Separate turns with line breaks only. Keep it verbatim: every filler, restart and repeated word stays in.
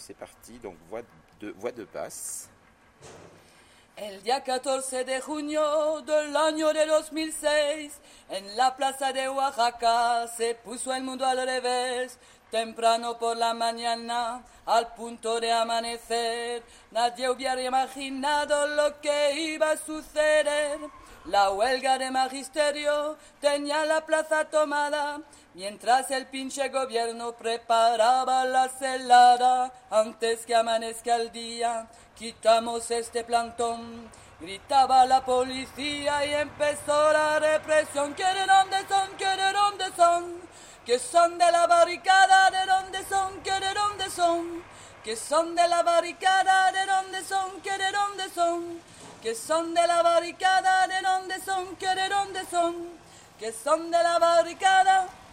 c'est parti, donc voix de, voix de passe.
El día catorce de junio del año de dos mil seis, en la plaza de Oaxaca se puso el mundo al revés. Temprano por la mañana, al punto de amanecer, nadie hubiera imaginado lo que iba a suceder. La huelga de magisterio tenía la plaza tomada, mientras el pinche gobierno preparaba la celada. Antes que amanezca el día, quitamos este plantón, gritaba la policía y empezó la represión. ¿Que de dónde son? ¿Que de dónde son? Que son de la barricada, ¿de dónde son? ¿Que de dónde son? Que son de la barricada, ¿de dónde son? ¿Que de dónde son? Que son de la barricada, ¿de dónde son? ¿Que de dónde son? Que son de la barricada.